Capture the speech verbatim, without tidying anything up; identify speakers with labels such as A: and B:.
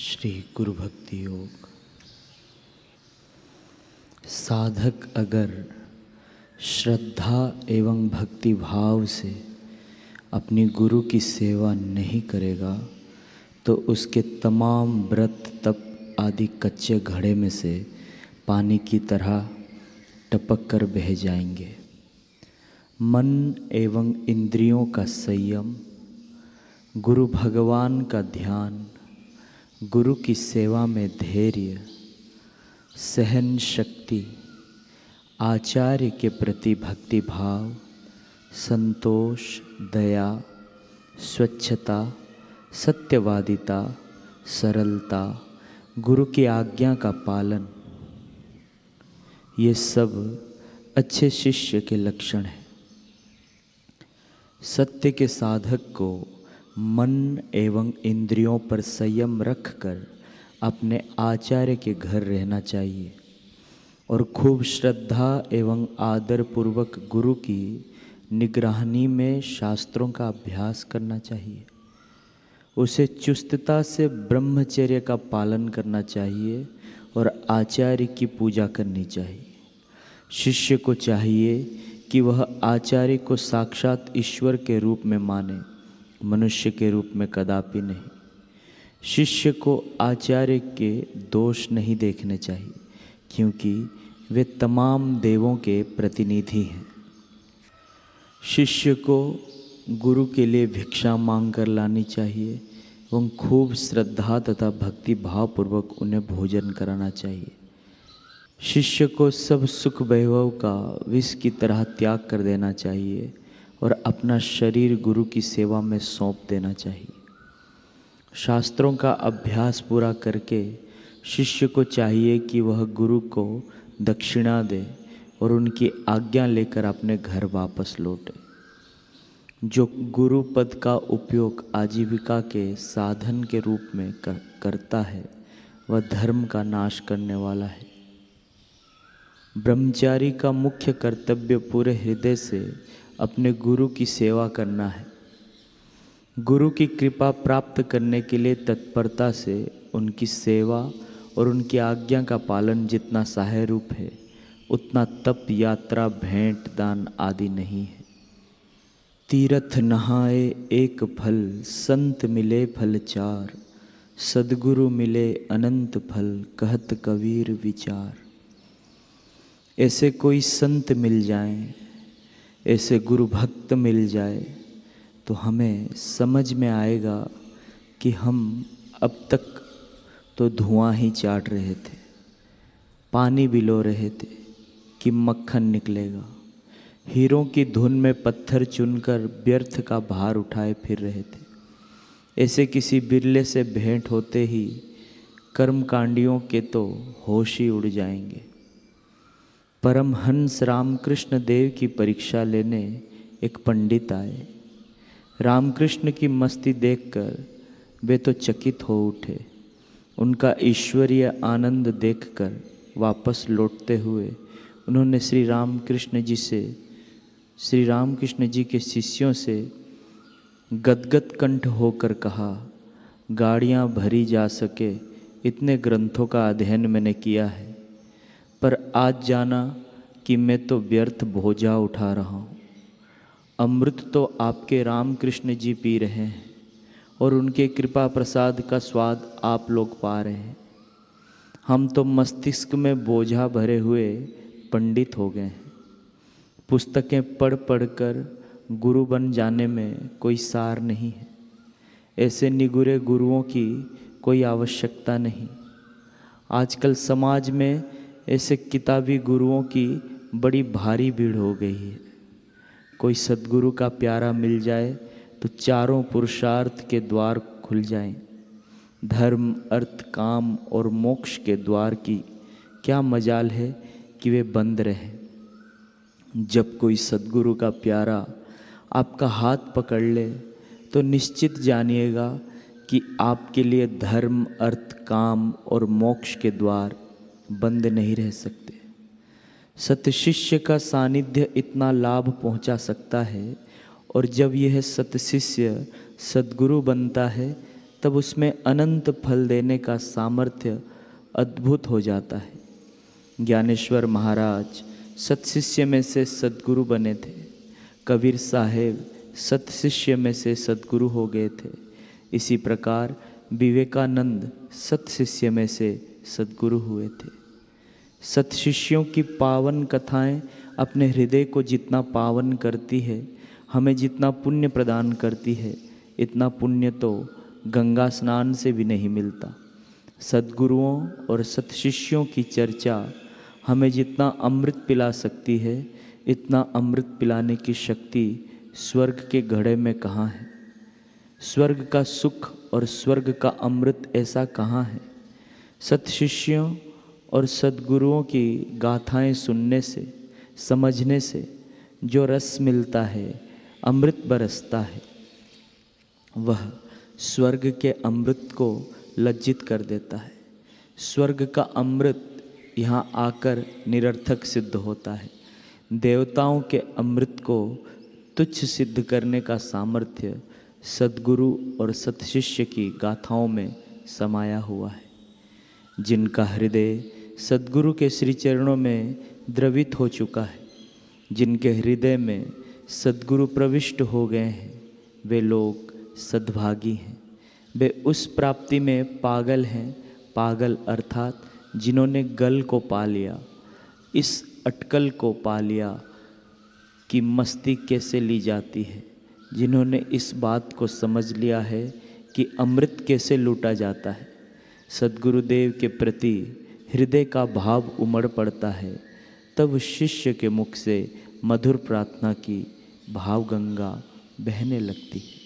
A: श्री गुरु भक्ति योग। साधक अगर श्रद्धा एवं भक्ति भाव से अपनी गुरु की सेवा नहीं करेगा तो उसके तमाम व्रत तप आदि कच्चे घड़े में से पानी की तरह टपक कर बह जाएंगे। मन एवं इंद्रियों का संयम, गुरु भगवान का ध्यान, गुरु की सेवा में धैर्य, सहन शक्ति, आचार्य के प्रति भक्ति भाव, संतोष, दया, स्वच्छता, सत्यवादिता, सरलता, गुरु की आज्ञा का पालन, ये सब अच्छे शिष्य के लक्षण हैं। सत्य के साधक को मन एवं इंद्रियों पर संयम रखकर अपने आचार्य के घर रहना चाहिए और खूब श्रद्धा एवं आदर पूर्वक गुरु की निगरानी में शास्त्रों का अभ्यास करना चाहिए। उसे चुस्तता से ब्रह्मचर्य का पालन करना चाहिए और आचार्य की पूजा करनी चाहिए। शिष्य को चाहिए कि वह आचार्य को साक्षात ईश्वर के रूप में माने, मनुष्य के रूप में कदापि नहीं। शिष्य को आचार्य के दोष नहीं देखने चाहिए क्योंकि वे तमाम देवों के प्रतिनिधि हैं। शिष्य को गुरु के लिए भिक्षा मांग कर लानी चाहिए एवं खूब श्रद्धा तथा भक्ति भावपूर्वक उन्हें भोजन कराना चाहिए। शिष्य को सब सुख वैभव का विष की तरह त्याग कर देना चाहिए और अपना शरीर गुरु की सेवा में सौंप देना चाहिए। शास्त्रों का अभ्यास पूरा करके शिष्य को चाहिए कि वह गुरु को दक्षिणा दे और उनकी आज्ञा लेकर अपने घर वापस लौटे। जो गुरु पद का उपयोग आजीविका के साधन के रूप में कर, करता है वह धर्म का नाश करने वाला है। ब्रह्मचारी का मुख्य कर्तव्य पूरे हृदय से अपने गुरु की सेवा करना है। गुरु की कृपा प्राप्त करने के लिए तत्परता से उनकी सेवा और उनकी आज्ञा का पालन जितना सहाय रूप है उतना तप, यात्रा, भेंट, दान आदि नहीं है। तीर्थ नहाए एक फल, संत मिले फल चार, सद्गुरु मिले अनंत फल, कहत कबीर विचार। ऐसे कोई संत मिल जाएं, ऐसे गुरु भक्त मिल जाए तो हमें समझ में आएगा कि हम अब तक तो धुआं ही चाट रहे थे, पानी बिलो रहे थे कि मक्खन निकलेगा। हीरों की धुन में पत्थर चुनकर व्यर्थ का भार उठाए फिर रहे थे। ऐसे किसी बिरले से भेंट होते ही कर्मकांडियों के तो होश ही उड़ जाएंगे। परमहंस रामकृष्ण देव की परीक्षा लेने एक पंडित आए। रामकृष्ण की मस्ती देखकर वे तो चकित हो उठे। उनका ईश्वरीय आनंद देखकर वापस लौटते हुए उन्होंने श्री रामकृष्ण जी से श्री रामकृष्ण जी के शिष्यों से गदगद कंठ होकर कहा, गाड़ियाँ भरी जा सके इतने ग्रंथों का अध्ययन मैंने किया है, पर आज जाना कि मैं तो व्यर्थ बोझा उठा रहा हूँ। अमृत तो आपके रामकृष्ण जी पी रहे हैं और उनके कृपा प्रसाद का स्वाद आप लोग पा रहे हैं। हम तो मस्तिष्क में बोझा भरे हुए पंडित हो गए हैं। पुस्तकें पढ़ पढ़ कर गुरु बन जाने में कोई सार नहीं है। ऐसे निगुरे गुरुओं की कोई आवश्यकता नहीं। आजकल समाज में ऐसे किताबी गुरुओं की बड़ी भारी भीड़ हो गई है। कोई सद्गुरु का प्यारा मिल जाए तो चारों पुरुषार्थ के द्वार खुल जाएं। धर्म, अर्थ, काम और मोक्ष के द्वार की क्या मजाल है कि वे बंद रहें। जब कोई सद्गुरु का प्यारा आपका हाथ पकड़ ले तो निश्चित जानिएगा कि आपके लिए धर्म, अर्थ, काम और मोक्ष के द्वार बंद नहीं रह सकते। सत्य शिष्य का सानिध्य इतना लाभ पहुंचा सकता है और जब यह सत्य शिष्य सद्गुरु बनता है तब उसमें अनंत फल देने का सामर्थ्य अद्भुत हो जाता है। ज्ञानेश्वर महाराज सत्शिष्य में से सद्गुरु बने थे। कबीर साहेब सत्शिष्य में से सद्गुरु हो गए थे। इसी प्रकार विवेकानंद सत्शिष्य में से सद्गुरु हुए थे। सत्शिष्यों की पावन कथाएं अपने हृदय को जितना पावन करती है, हमें जितना पुण्य प्रदान करती है, इतना पुण्य तो गंगा स्नान से भी नहीं मिलता। सद्गुरुओं और सत्शिष्यों की चर्चा हमें जितना अमृत पिला सकती है, इतना अमृत पिलाने की शक्ति स्वर्ग के घड़े में कहाँ है। स्वर्ग का सुख और स्वर्ग का अमृत ऐसा कहाँ है। सत्शिष्यों और सद्गुरुओं की गाथाएं सुनने से, समझने से जो रस मिलता है, अमृत बरसता है, वह स्वर्ग के अमृत को लज्जित कर देता है। स्वर्ग का अमृत यहाँ आकर निरर्थक सिद्ध होता है। देवताओं के अमृत को तुच्छ सिद्ध करने का सामर्थ्य सद्गुरु और सत्शिष्य की गाथाओं में समाया हुआ है। जिनका हृदय सद्गुरु के श्री चरणों में द्रवित हो चुका है, जिनके हृदय में सद्गुरु प्रविष्ट हो गए हैं, वे लोग सद्भागी हैं। वे उस प्राप्ति में पागल हैं। पागल अर्थात जिन्होंने गल को पा लिया, इस अटकल को पा लिया कि मस्ती कैसे ली जाती है, जिन्होंने इस बात को समझ लिया है कि अमृत कैसे लूटा जाता है। सद्गुरुदेव के प्रति हृदय का भाव उमड़ पड़ता है, तब शिष्य के मुख से मधुर प्रार्थना की भाव गंगा बहने लगती है।